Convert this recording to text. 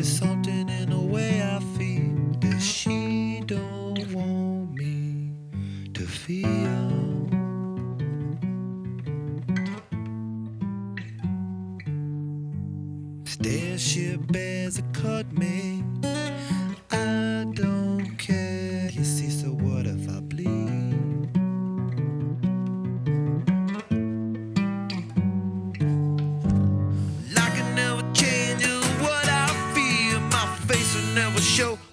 there's something in the way I feel that she don't want me to feel. Starship as a cut me, I don't care. You see, so what if I bleed? I can never change what I feel. My face will never show